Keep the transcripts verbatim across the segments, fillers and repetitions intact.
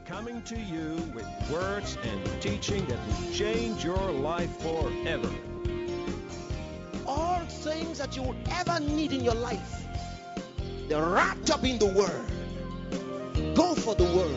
coming to you with words and teaching that will change your life forever. All things that you will ever need in your life, they're wrapped up in the Word. Go for the Word.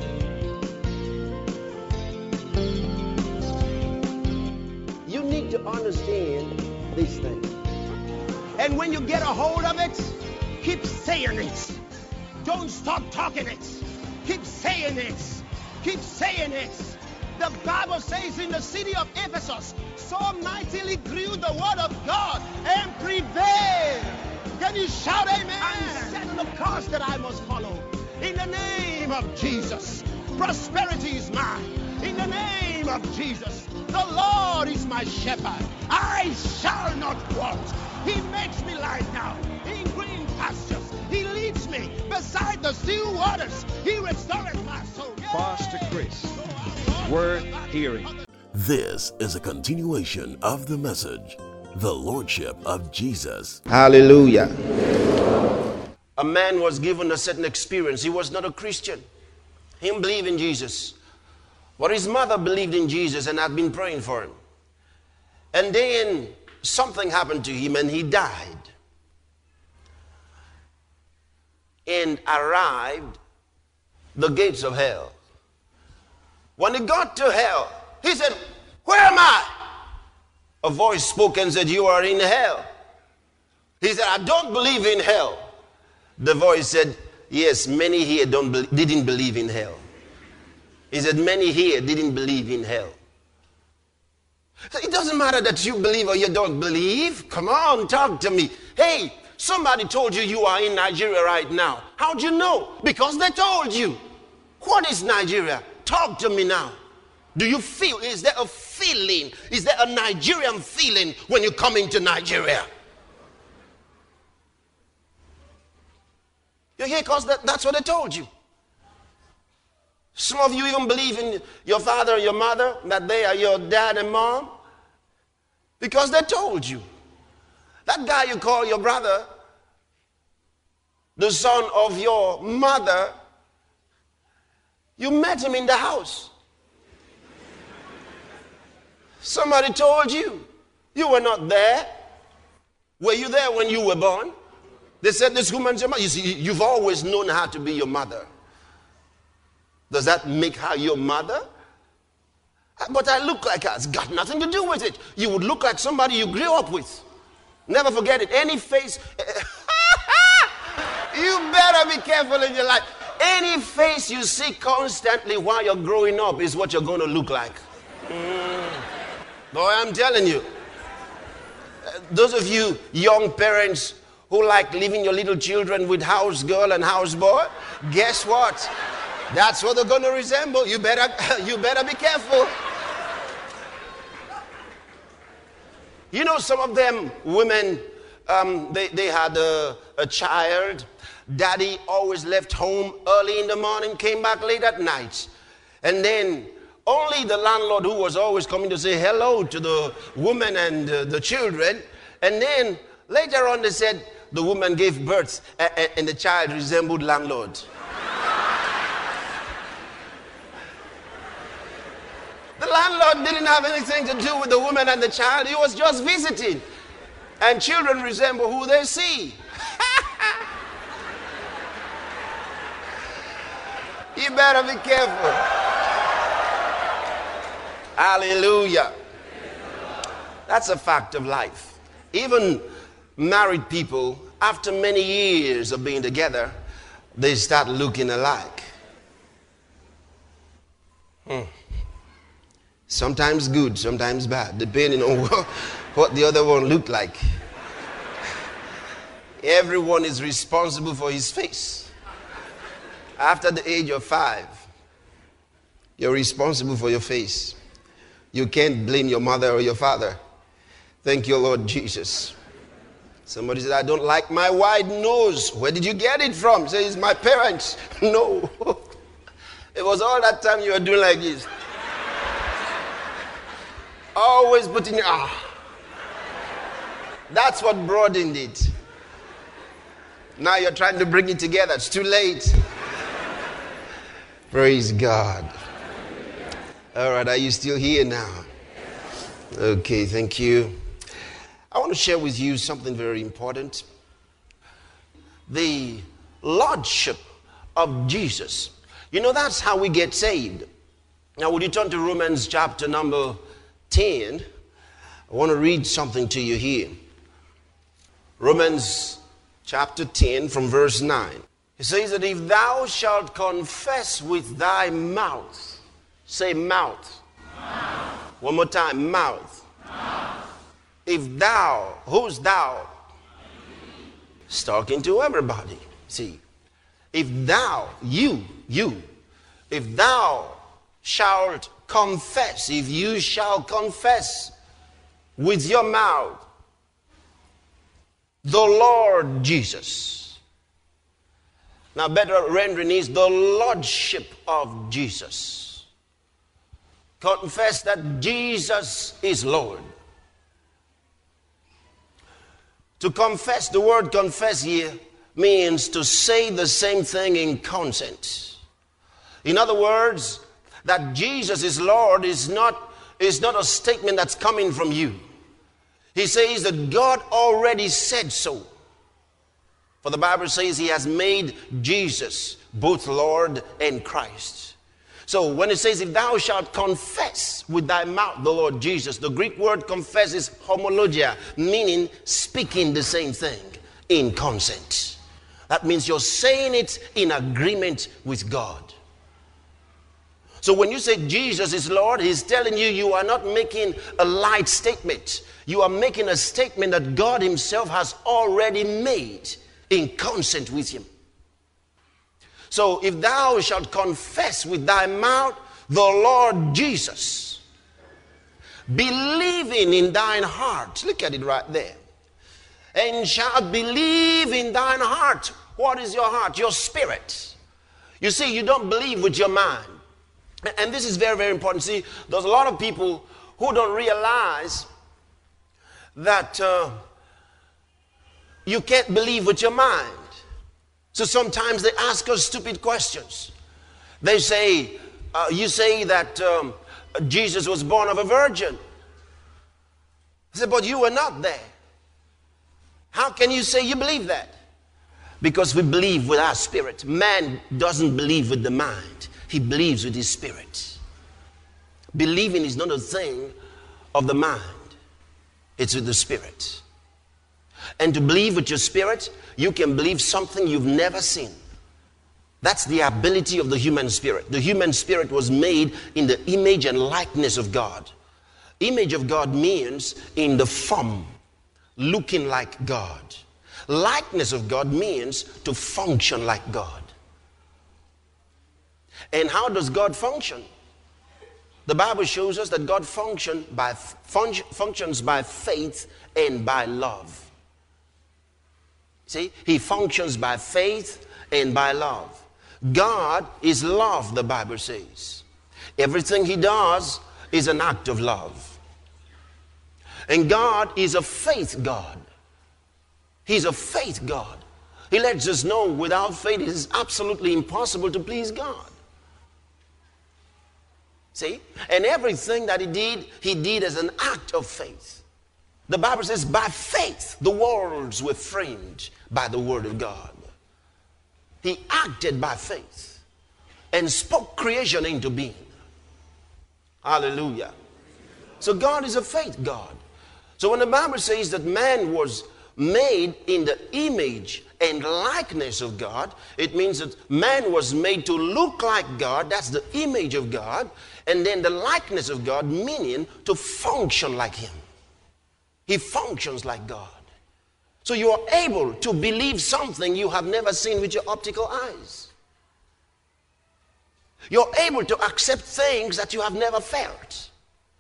You need to understand these things. And when you get a hold of it, keep saying it. Don't stop talking it. Keep saying it. Keep saying it. The Bible says in the city of Ephesus, so mightily grew the word of God and prevailed. Can you shout amen? And set the course that I must follow. In the name of Jesus, prosperity is mine. In the name of Jesus, the Lord is my shepherd. I shall not want. He makes me lie down in green pastures. He leads me beside the still waters. He restores my soul. Yay! Pastor Chris, worth hearing. This is a continuation of the message, the Lordship of Jesus. Hallelujah. A man was given a certain experience. He was not a Christian. He didn't believe in Jesus. But his mother believed in Jesus and had been praying for him. And then something happened to him and he died. And arrived the gates of hell. When he got to hell, he said, "Where am I?" A voice spoke and said, "You are in hell." He said, "I don't believe in hell." The voice said, "Yes, many here don't be- didn't believe in hell." He said, "Many here didn't believe in hell." So it doesn't matter that you believe or you don't believe. Come on, talk to me. Hey, somebody told you you are in Nigeria right now. How'd you know? Because they told you. What is Nigeria? Talk to me now. Do you feel, is there a feeling? Is there a Nigerian feeling when you come into Nigeria? You're here because that, that's what they told you. Some of you even believe in your father and your mother, that they are your dad and mom, because they told you. That guy you call your brother, the son of your mother, you met him in the house. Somebody told you. You were not there. Were you there when you were born? They said this woman's your mother. You see, you've always known how to be your mother. Does that make her your mother? But I look like her. It's got nothing to do with it. You would look like somebody you grew up with. Never forget it. Any face, you better be careful in your life. Any face you see constantly while you're growing up is what you're going to look like. Mm. Boy, I'm telling you. Uh, those of you young parents who like leaving your little children with house girl and house boy, guess what? That's what they're going to resemble. You better, you better be careful. You know, some of them women, um, they, they had a, a child. Daddy always left home early in the morning, came back late at night. And then only the landlord, who was always coming to say hello to the woman and uh, the children. And then later on they said the woman gave birth and, and the child resembled landlord. The landlord didn't have anything to do with the woman and the child. He was just visiting. And children resemble who they see. You better be careful. Hallelujah. That's a fact of life. Even married people, after many years of being together, they start looking alike. Hmm. Sometimes good, sometimes bad, depending on what, what the other one looked like. Everyone is responsible for his face. After the age of five, you're responsible for your face. You can't blame your mother or your father. Thank you, Lord Jesus. Somebody said, "I don't like my wide nose." Where did you get it from? Say, "It's my parents." No. It was all that time you were doing like this. Always putting your, ah. That's what broadened it. Now you're trying to bring it together. It's too late. Praise God. All right, are you still here now? Okay, thank you. I want to share with you something very important. The Lordship of Jesus. You know, that's how we get saved. Now, would you turn to Romans chapter number ten? I want to read something to you here. Romans chapter ten from verse nine. It says that if thou shalt confess with thy mouth, say mouth. Mouth. One more time, mouth. Mouth. If thou, who's thou? It's talking to everybody. See, if thou, you, you, if thou shalt confess, if you shall confess with your mouth the Lord Jesus. Now, better rendering is the Lordship of Jesus. Confess that Jesus is Lord. To confess, the word confess here means to say the same thing in consent. In other words, that Jesus is Lord is not, is not a statement that's coming from you. He says that God already said so. For the Bible says he has made Jesus both Lord and Christ. So when it says, if thou shalt confess with thy mouth the Lord Jesus, the Greek word confess is homologia, meaning speaking the same thing in consent. That means you're saying it in agreement with God. So when you say Jesus is Lord, he's telling you you are not making a light statement. You are making a statement that God himself has already made in consent with him. So if thou shalt confess with thy mouth the Lord Jesus, believing in thine heart, look at it right there, and shalt believe in thine heart. What is your heart? Your spirit. You see, you don't believe with your mind. And this is very, very important. See, there's a lot of people who don't realize that uh, you can't believe with your mind. So sometimes they ask us stupid questions. They say, uh, you say that um, Jesus was born of a virgin. I said, but you were not there. How can you say you believe that? Because we believe with our spirit. Man doesn't believe with the mind. He believes with his spirit. Believing is not a thing of the mind. It's with the spirit. And to believe with your spirit, you can believe something you've never seen. That's the ability of the human spirit. The human spirit was made in the image and likeness of God. Image of God means in the form, looking like God. Likeness of God means to function like God. And how does God function? The Bible shows us that God function by, fun, functions by faith and by love. See, he functions by faith and by love. God is love, the Bible says. Everything he does is an act of love. And God is a faith God. He's a faith God. He lets us know without faith it is absolutely impossible to please God. See? And everything that he did, he did as an act of faith. The Bible says, by faith, the worlds were framed by the word of God. He acted by faith and spoke creation into being. Hallelujah. So God is a faith God. So when the Bible says that man was made in the image and likeness of God, it means that man was made to look like God. That's the image of God. And then the likeness of God, meaning to function like him. He functions like God. So you are able to believe something you have never seen with your optical eyes. You're able to accept things that you have never felt.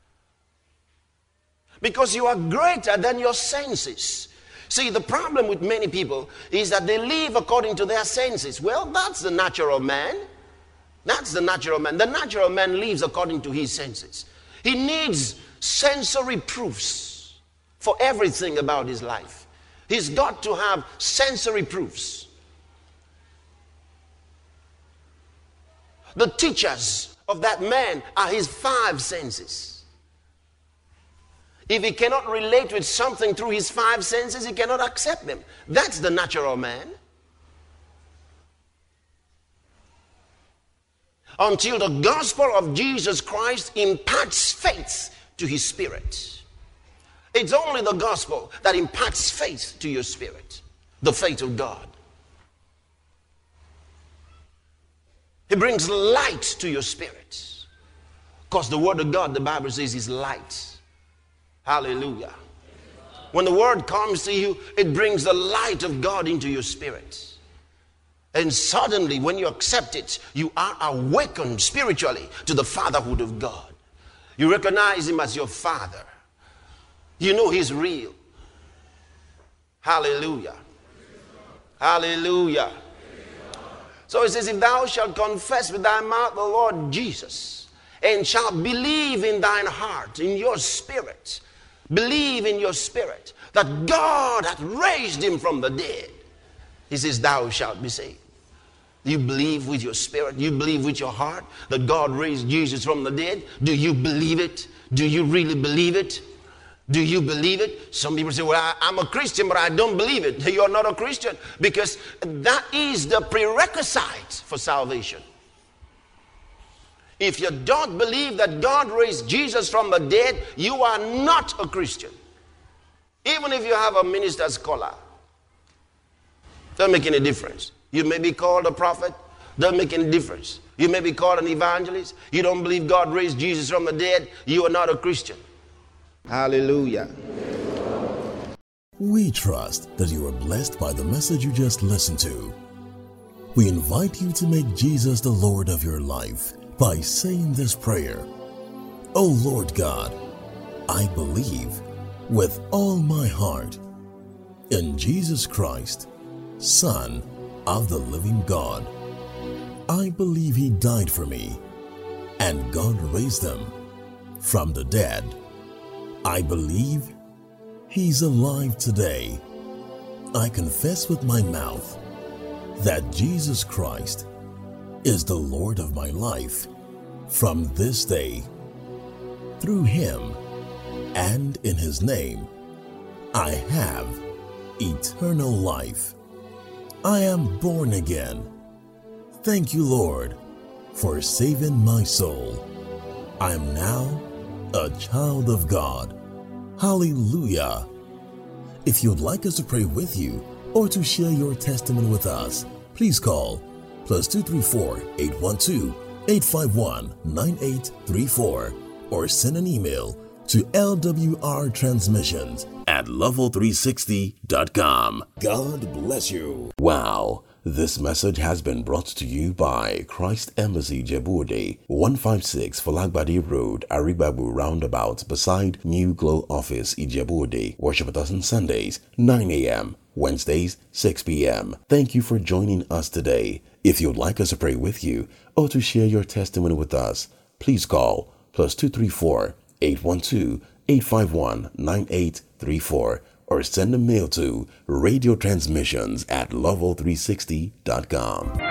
Because you are greater than your senses. See, the problem with many people is that they live according to their senses. Well, that's the natural man. That's the natural man. The natural man lives according to his senses. He needs sensory proofs for everything about his life. He's got to have sensory proofs. The teachers of that man are his five senses. If he cannot relate with something through his five senses, he cannot accept them. That's the natural man. Until the gospel of Jesus Christ imparts faith to his spirit. It's only the gospel that imparts faith to your spirit. The faith of God. He brings light to your spirit. Because the word of God, the Bible says, is light. Hallelujah. When the word comes to you, it brings the light of God into your spirit. And suddenly, when you accept it, you are awakened spiritually to the fatherhood of God. You recognize him as your father. You know he's real. Hallelujah. Hallelujah. So it says, if thou shalt confess with thy mouth the Lord Jesus, and shalt believe in thine heart, in your spirit, believe in your spirit, that God hath raised him from the dead, he says, thou shalt be saved. You believe with your spirit, you believe with your heart that God raised Jesus from the dead. Do you believe it? Do you really believe it? Do you believe it? Some people say, well, I, I'm a Christian, but I don't believe it. You're not a Christian, because that is the prerequisite for salvation. If you don't believe that God raised Jesus from the dead, you are not a Christian. Even if you have a minister's collar, doesn't make any difference. You may be called a prophet, doesn't make any difference. You may be called an evangelist. You don't believe God raised Jesus from the dead, you are not a Christian. Hallelujah. We trust that you are blessed by the message you just listened to. We invite you to make Jesus the Lord of your life by saying this prayer. O Lord God, I believe with all my heart in Jesus Christ, Son of the living God. I believe he died for me, and God raised him from the dead. I believe he's alive today. I confess with my mouth that Jesus Christ is the Lord of my life from this day. Through him and in his name, I have eternal life. I am born again. Thank you, Lord, for saving my soul. I am now a child of God. Hallelujah. If you'd like us to pray with you or to share your testimony with us, please call plus two three four, eight one two, eight five one, nine eight three four or send an email to L W R transmissions at level three sixty dot com. God bless you. Wow. This message has been brought to you by Christ Embassy Ijebu-Ode, one fifty-six Falagbadi Road, Aribabu Roundabout, beside New Glow Office, Ijebu-Ode. Worship with us on Sundays, nine a.m., Wednesdays, six p.m. Thank you for joining us today. If you'd like us to pray with you or to share your testimony with us, please call plus two three four, eight one two, eight five one, nine eight three four or send a mail to radio transmissions at level three sixty dot com.